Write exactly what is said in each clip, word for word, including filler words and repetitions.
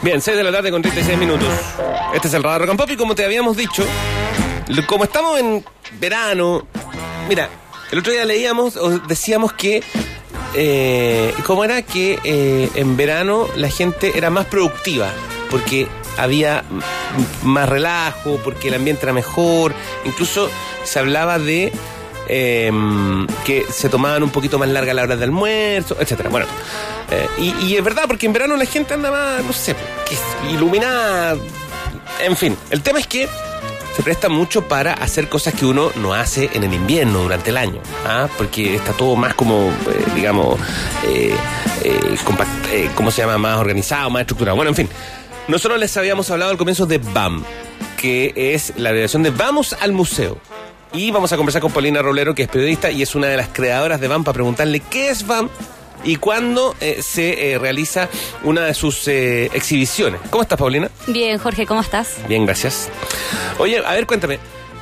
Bien, seis de la tarde con treinta y seis minutos. Este es el Radar Rock and Pop y como te habíamos dicho, como estamos en verano, mira, el otro día leíamos o decíamos que eh, ¿cómo era? Que eh, en verano la gente era más productiva porque había más relajo, porque el ambiente era mejor, incluso se hablaba de Eh, que se tomaban un poquito más larga la hora de almuerzo, etcétera. Bueno, eh, y, y es verdad, porque en verano la gente anda más, no sé, que es iluminada. En fin, el tema es que se presta mucho para hacer cosas que uno no hace en el invierno durante el año, ¿ah? Porque está todo más como, eh, digamos, eh, eh, compact, eh, ¿cómo se llama? Más organizado, más estructurado. Bueno, en fin, nosotros les habíamos hablado al comienzo de B A M, que es la abreviación de Vamos al Museo. Y vamos a conversar con Paulina Roblero, que es periodista y es una de las creadoras de B A M, para preguntarle qué es B A M y cuándo eh, se eh, realiza una de sus eh, exhibiciones. ¿Cómo estás, Paulina? Bien, Jorge, ¿cómo estás? Bien, gracias. Oye, a ver, cuéntame.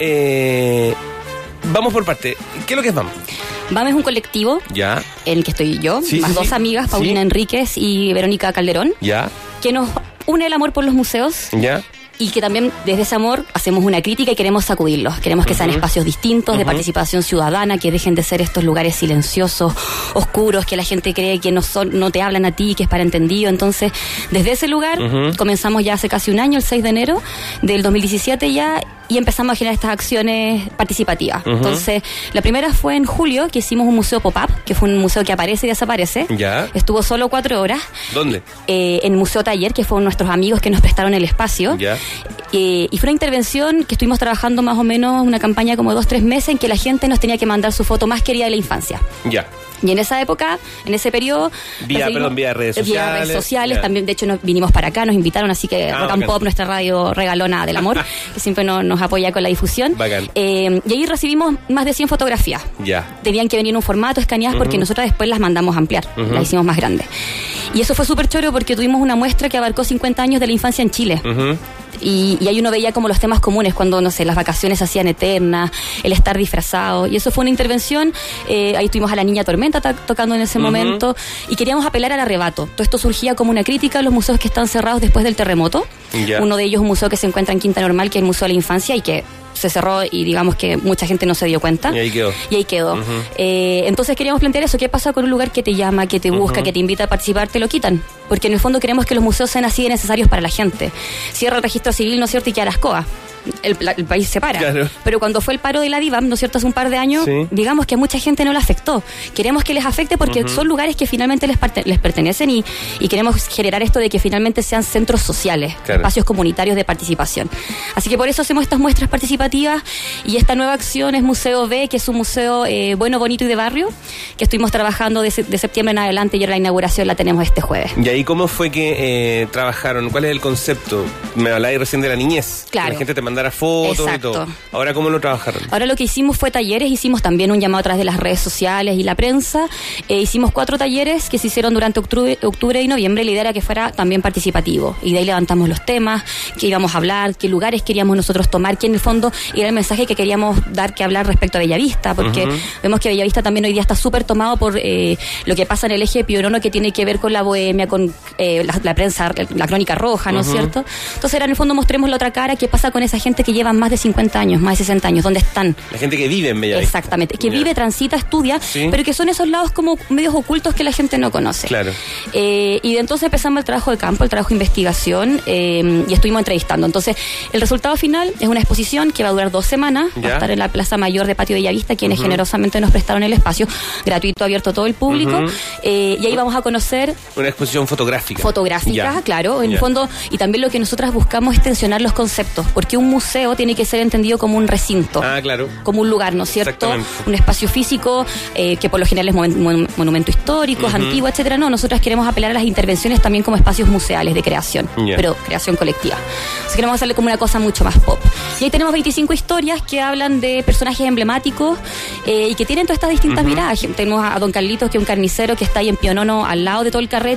Eh, vamos por parte. ¿Qué es lo que es B A M? B A M es un colectivo, Ya. en el que estoy yo, Sí, más sí, dos sí. amigas, Paulina Sí. Enríquez y Verónica Calderón, Ya. que nos une el amor por los museos. Ya. Y que también desde ese amor hacemos una crítica y queremos sacudirlos. Queremos que sean Uh-huh. espacios distintos, Uh-huh. de participación ciudadana, que dejen de ser estos lugares silenciosos, oscuros, que la gente cree que no son, no te hablan a ti, que es para entendido. Entonces, desde ese lugar Uh-huh. comenzamos ya hace casi un año, el seis de enero del dos mil diecisiete ya, y empezamos a generar estas acciones participativas. Uh-huh. Entonces, la primera fue en julio, que hicimos un museo pop-up, que fue un museo que aparece y desaparece. Ya. Estuvo solo cuatro horas. ¿Dónde? Eh, en Museo Taller, que fueron nuestros amigos que nos prestaron el espacio. Ya. Eh, y fue una intervención que estuvimos trabajando más o menos una campaña como dos, tres meses en que la gente nos tenía que mandar su foto más querida de la infancia. Ya. Y en esa época, en ese periodo... Vía, recibimos- perdón, vía redes Vía sociales. redes sociales, Ya. también, de hecho, nos vinimos para acá, nos invitaron, así que Ah, Rock and bacán. Pop, nuestra radio regalona del amor, que siempre no- nos apoya con la difusión. Bacán. Eh, y ahí recibimos más de cien fotografías. Ya. Tenían que venir en un formato escaneadas porque Ujú. nosotros después las mandamos a ampliar, Ujú. las hicimos más grandes. Y eso fue súper choro porque tuvimos una muestra que abarcó cincuenta años de la infancia en Chile. Uh-huh. Y, y ahí uno veía como los temas comunes, cuando, no sé, las vacaciones se hacían eternas, el estar disfrazado. Y eso fue una intervención. Eh, ahí tuvimos a la Niña Tormenta ta- tocando en ese Ujú. momento. Y queríamos apelar al arrebato. Todo esto surgía como una crítica a los museos que están cerrados después del terremoto. Ya. Uno de ellos, un museo que se encuentra en Quinta Normal, que es el Museo de la Infancia, y que se cerró y digamos que mucha gente no se dio cuenta. Y ahí quedó. Y ahí quedó. Ujú. Eh, entonces queríamos plantear eso. ¿Qué pasa con un lugar que te llama, que te busca, Ujú. que te invita a participar? Te lo quitan. Porque en el fondo queremos que los museos sean así de necesarios para la gente. Cierra el registro civil, ¿no es cierto? Y queda la escoba. El, la- el país se para. Claro. Pero cuando fue el paro de la DIVAM, ¿no es cierto? Hace un par de años, Sí. digamos que a mucha gente no le afectó. Queremos que les afecte porque Ujú. son lugares que finalmente les, parte- les pertenecen y, y queremos generar esto de que finalmente sean centros sociales, Claro. espacios comunitarios de participación. Así que por eso hacemos estas muestras participativas y esta nueva acción es Museo B, que es un museo eh, bueno, bonito y de barrio, que estuvimos trabajando de, se- de septiembre en adelante y ahora la inauguración la tenemos este jueves. ¿Y ahí cómo fue que eh, trabajaron? ¿Cuál es el concepto? Me habláis recién de la niñez. Claro. Que la gente te mandara fotos Exacto. y todo. Ahora, ¿cómo lo trabajaron? Ahora lo que hicimos fue talleres, hicimos también un llamado a través de las redes sociales y la prensa. Eh, hicimos cuatro talleres que se hicieron durante octubre, octubre y noviembre. La idea era que fuera también participativo. Y de ahí levantamos los temas, qué íbamos a hablar, qué lugares queríamos nosotros tomar, que en el fondo era el mensaje que queríamos dar que hablar respecto a Bellavista, porque Ujú. vemos que Bellavista también hoy día está súper tomado por eh, lo que pasa en el eje de Pionono, que tiene que ver con la bohemia, con eh, la, la prensa, la crónica roja, ¿no es Ujú. cierto? Entonces era en el fondo mostremos la otra cara, qué pasa con esa gente que lleva más de cincuenta años, más de sesenta años, ¿dónde están? La gente que vive en Bellavista. Exactamente, que Ya. vive, transita, estudia, Sí. pero que son esos lados como medios ocultos que la gente no conoce. Claro. Eh, y de entonces empezamos el trabajo de campo, el trabajo de investigación, eh, y estuvimos entrevistando. Entonces, el resultado final es una exposición que va a durar dos semanas, va Ya. a estar en la Plaza Mayor de Patio Bellavista, quienes Ujú. generosamente nos prestaron el espacio, gratuito, abierto a todo el público, Ujú. eh, y ahí vamos a conocer Una exposición fotográfica. fotográfica, Ya. claro, en Ya. el fondo, y también lo que nosotras buscamos es tensionar los conceptos, porque un museo tiene que ser entendido como un recinto, Ah, claro. como un lugar, ¿no es cierto? Exactamente. Un espacio físico eh, que por lo general es momen- mon- monumento histórico, Ujú. antiguo, etcétera. No, nosotras queremos apelar a las intervenciones también como espacios museales de creación, Ya. pero creación colectiva. Entonces queremos hacerle como una cosa mucho más pop. Y ahí tenemos veinticinco historias que hablan de personajes emblemáticos eh, y que tienen todas estas distintas Ujú. miradas. Tenemos a Don Carlitos, que es un carnicero que está ahí en Pionono al lado de todo el carrete, y uno dice,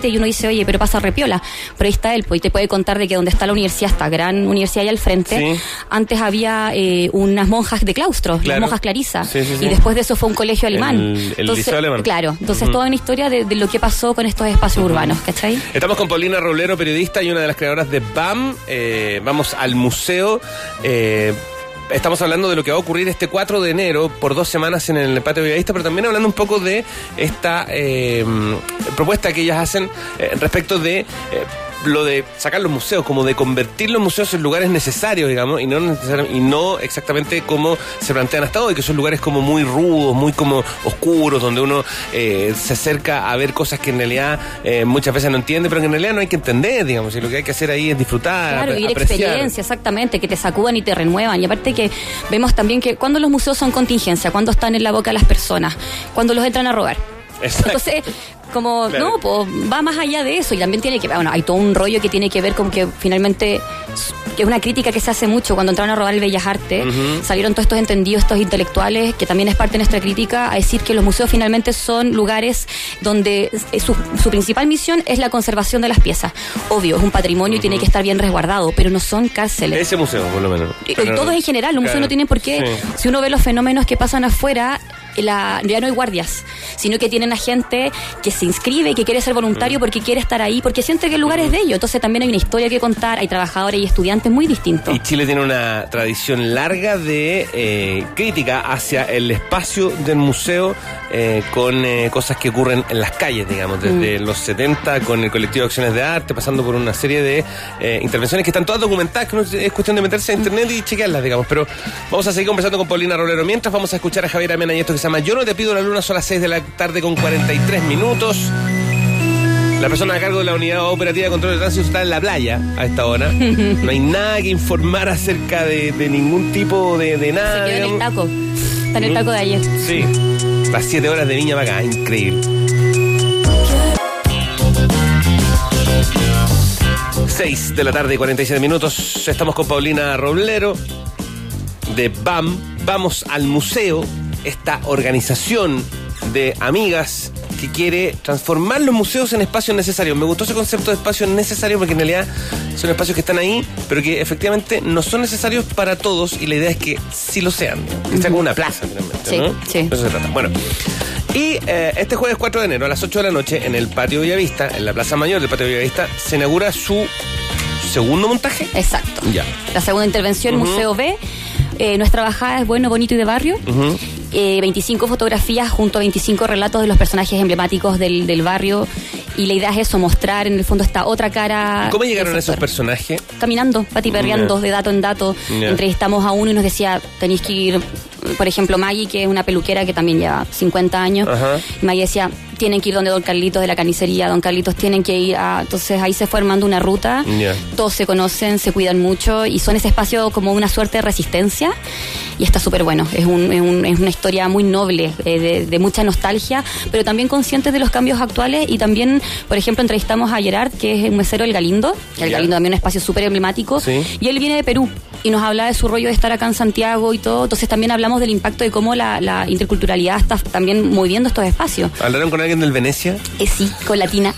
dice, oye, pero pasa repiola. Pero ahí está él, pues, y te puede contar de que donde está la universidad, esta gran universidad ahí al frente, sí. antes había eh, unas monjas de claustro, claro. las monjas Clarisa, sí, sí, sí. y después de eso fue un colegio alemán. El, el entonces, liceo alemán. Claro, entonces uh-huh. toda una historia de, de lo que pasó con estos espacios uh-huh. urbanos, ¿cachai? Estamos con Paulina Roblero, periodista y una de las creadoras de B A M. Eh, vamos al museo. Eh, Estamos hablando de lo que va a ocurrir este cuatro de enero por dos semanas en el Patio Bellavista, pero también hablando un poco de esta eh, propuesta que ellas hacen eh, respecto de eh, lo de sacar los museos, como de convertir los museos en lugares necesarios, digamos, y no necesariamente, y no exactamente como se plantean hasta hoy, que son lugares como muy rudos, muy como oscuros, donde uno eh, se acerca a ver cosas que en realidad eh, muchas veces no entiende, pero que en realidad no hay que entender, digamos, y lo que hay que hacer ahí es disfrutar, claro, ap- vivir apreciar. experiencia, exactamente, que te sacudan y te renuevan. Y aparte que vemos también que cuando los museos son contingencia, cuando están en la boca de las personas, cuando los entran a robar. Exacto. Entonces, como, claro. no, pues va más allá de eso y también tiene que, bueno, hay todo un rollo que tiene que ver con que finalmente, que es una crítica que se hace mucho cuando entraron a robar el Bellas Artes, uh-huh. salieron todos estos entendidos, estos intelectuales, que también es parte de nuestra crítica, a decir que los museos finalmente son lugares donde su, su principal misión es la conservación de las piezas. Obvio, es un patrimonio uh-huh. y tiene que estar bien resguardado, pero no son cárceles. Ese museo, por lo menos. Y, y todos en general, los claro. museos no tienen por qué, sí. si uno ve los fenómenos que pasan afuera, La, ya no hay guardias, sino que tienen a gente que se inscribe, que quiere ser voluntario porque quiere estar ahí, porque siente que el lugar es de ellos. Entonces también hay una historia que contar, hay trabajadores y estudiantes muy distintos. Y Chile tiene una tradición larga de eh, crítica hacia el espacio del museo eh, con eh, cosas que ocurren en las calles, digamos, desde mm. los setenta con el colectivo de Acciones de Arte, pasando por una serie de eh, intervenciones que están todas documentadas, que no es cuestión de meterse a internet y chequearlas, digamos. Pero vamos a seguir conversando con Paulina Roblero. Mientras vamos a escuchar a Javier Amena y esto que se llama Yo no te pido la luna, son las seis de la tarde con cuarenta y tres minutos. La persona a cargo de la unidad operativa de control de tránsito está en la playa a esta hora. No hay nada que informar acerca de, de ningún tipo de, de nada. Se quedó en el taco. Está en el taco de ayer. Sí. Las siete horas de Viña Macá, increíble. seis de la tarde y cuarenta y siete minutos. Estamos con Paulina Roblero de B A M. Vamos al museo. Esta organización de amigas que quiere transformar los museos en espacios necesarios. Me gustó ese concepto de espacios necesarios porque en realidad son espacios que están ahí, pero que efectivamente no son necesarios para todos y la idea es que sí lo sean. Que sea como una plaza, finalmente, sí, ¿no? Sí, eso se trata. Bueno, y eh, este jueves cuatro de enero a las ocho de la noche en el Patio Bellavista, en la Plaza Mayor del Patio Bellavista, se inaugura su segundo montaje. Exacto. Ya. La segunda intervención, uh-huh. Museo B. Eh, nuestra bajada es bueno, bonito y de barrio. Uh-huh. Eh, veinticinco fotografías junto a veinticinco relatos de los personajes emblemáticos del, del barrio. Y la idea es eso, mostrar en el fondo esta otra cara. ¿Cómo llegaron esos personajes? Caminando, patiperreando, yeah. de dato en dato. Yeah. Entrevistamos a uno y nos decía, tenéis que ir, por ejemplo, Maggie, que es una peluquera que también lleva cincuenta años. Uh-huh. Y Maggie decía, tienen que ir donde Don Carlitos de la carnicería, Don Carlitos tienen que ir a... Entonces ahí se fue armando una ruta, yeah. todos se conocen, se cuidan mucho y son ese espacio como una suerte de resistencia y está súper bueno. Es, un, es, un, es una historia muy noble, eh, de, de mucha nostalgia, pero también conscientes de los cambios actuales y también, por ejemplo, entrevistamos a Gerard, que es un mesero del Galindo, que el yeah. Galindo también es un espacio súper emblemático, ¿sí? Y él viene de Perú y nos habla de su rollo de estar acá en Santiago y todo, entonces también hablamos del impacto de cómo la, la interculturalidad está también moviendo estos espacios. ¿Hablaron con alguien del Venecia? Eh, sí, con Latina.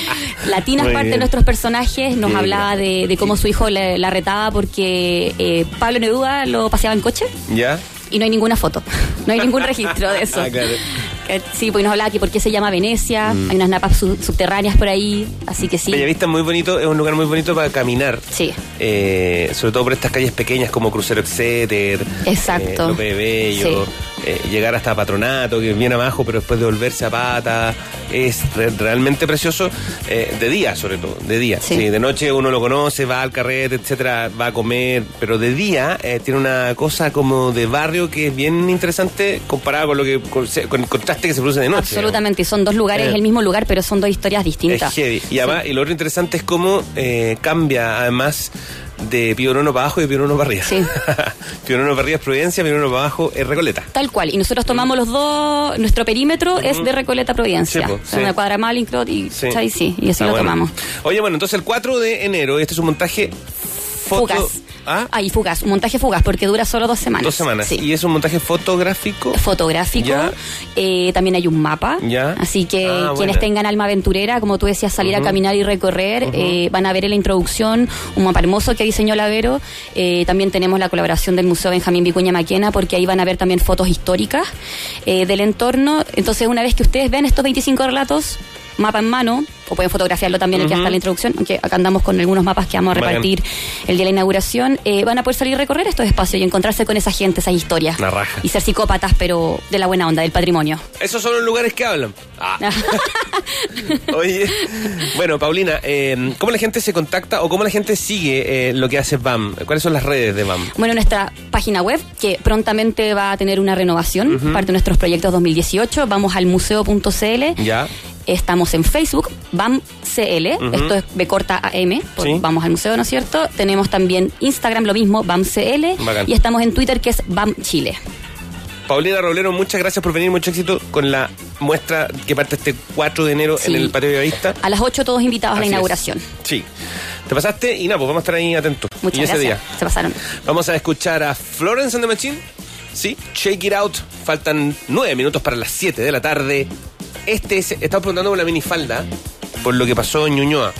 Latina es parte bien. de nuestros personajes, nos sí, hablaba de, de cómo su hijo le, la retaba porque eh, Pablo Neruda lo paseaba en coche. ¿Ya? Y no hay ninguna foto, no hay ningún registro de eso. Ah, claro. Sí, pues nos hablaba que por qué se llama Venecia, mm. hay unas napas sub- subterráneas por ahí, así que sí. Bellavista es muy bonito, es un lugar muy bonito para caminar. Sí. Eh, sobre todo por estas calles pequeñas como Crucero Exeter. Exacto. Eh, López de Bello. Sí. Eh, llegar hasta Patronato, que es bien abajo, pero después de volverse a Pata. Es re- realmente precioso. Eh, de día, sobre todo, de día. Sí. Sí, de noche uno lo conoce, va al carrete, etcétera, va a comer, pero de día eh, tiene una cosa como de barrio que es bien interesante comparado con lo que con, con el contraste que se produce de noche. Absolutamente, ¿no? Son dos lugares, eh, el mismo lugar, pero son dos historias distintas. Es heavy. Y además, sí. y lo otro interesante es cómo eh, cambia, además, de Pío Nono para abajo y de Pío Nono para arriba. Sí. Pío Nono para arriba es Providencia, Pío Nono para abajo es Recoleta. Tal cual. Y nosotros tomamos mm. los dos, nuestro perímetro mm. es de Recoleta a Providencia. Sí, po, sí. Una cuadra Malincrot y sí. sí, y así ah, lo bueno. tomamos. Oye, bueno, entonces el cuatro de enero, este es un montaje foto... Fugas. ¿Ah? Ah, y fugaz, un montaje fugaz, porque dura solo dos semanas. Dos semanas. Sí. ¿Y es un montaje fotográfico? Fotográfico. Eh, también hay un mapa. Ya. Así que Ah, quienes buena. tengan alma aventurera, como tú decías, salir Uh-huh. a caminar y recorrer, Uh-huh. eh, van a ver en la introducción un mapa hermoso que diseñó la Vero. Eh, también tenemos la colaboración del Museo Benjamín Vicuña Maquena, porque ahí van a ver también fotos históricas eh, del entorno. Entonces, una vez que ustedes vean estos veinticinco relatos, mapa en mano, o pueden fotografiarlo también, el que Ujú. está en la introducción, aunque acá andamos con algunos mapas que vamos a Bacán. repartir el día de la inauguración, eh, van a poder salir a recorrer estos espacios y encontrarse con esa gente, esas historias. La raja. Y ser psicópatas, pero de la buena onda, del patrimonio. Esos son los lugares que hablan. Ah. Oye, bueno, Paulina, eh, ¿cómo la gente se contacta o cómo la gente sigue eh, lo que hace B A M? ¿Cuáles son las redes de B A M? Bueno, nuestra página web, que prontamente va a tener una renovación, Ujú. parte de nuestros proyectos dos mil dieciocho, vamos al museo punto c l. Ya. Estamos en Facebook, B A M C L, Ujú. esto es B corta A M, por Sí. Vamos al Museo, ¿no es cierto? Tenemos también Instagram, lo mismo, B A M C L, Bacán. y estamos en Twitter, que es B A M Chile. Paulina Roblero, muchas gracias por venir, mucho éxito con la muestra que parte este cuatro de enero Sí. en el Patio Bellavista. A las ocho todos invitados a la Así es. inauguración. Sí. Te pasaste y nada, pues vamos a estar ahí atentos. Muchas y ese gracias. día Se pasaron. vamos a escuchar a Florence and the Machine. Sí, Shake It Out. Faltan nueve minutos para las siete de la tarde. Este es, estamos preguntando por la minifalda, por lo que pasó en Ñuñoa.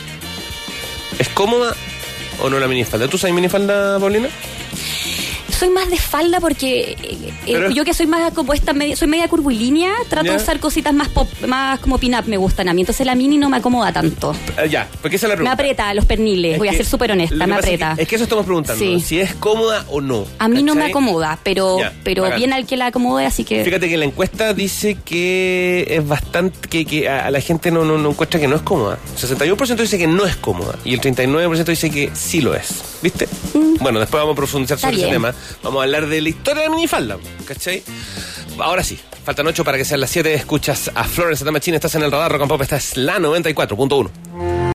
¿Es cómoda o no la minifalda? ¿Tú sabes minifalda, Paulina? Soy más de falda porque eh, Pero- yo que soy más compuesta, media, soy media curvilínea, trato Ya. de usar cositas más pop, más como pin-up me gustan a mí. Entonces la mini no me acomoda tanto. Ah, ya, porque esa es la Me pregunta. aprieta los perniles, Es voy a que ser súper lo honesta, que me pasa es aprieta. que- Es que eso estamos preguntando, Sí. si es cómoda o no. A mí no me ¿cachai? acomoda, pero Ya, pero bacán. bien al que la acomode, así que... Fíjate que la encuesta dice que es bastante, que, que a a la gente no, no, no encuentra que no es cómoda. sesenta y uno por ciento dice que no es cómoda y el treinta y nueve por ciento dice que sí lo es. ¿Viste? Bueno, después vamos a profundizar Está sobre ese bien. tema. Vamos a hablar de la historia de la minifalda, ¿cachai? Ahora sí, faltan ocho para que sean las siete. Escuchas a Florence and the Machine, estás en el radar Rock and Pop, esta es la noventa y cuatro punto uno.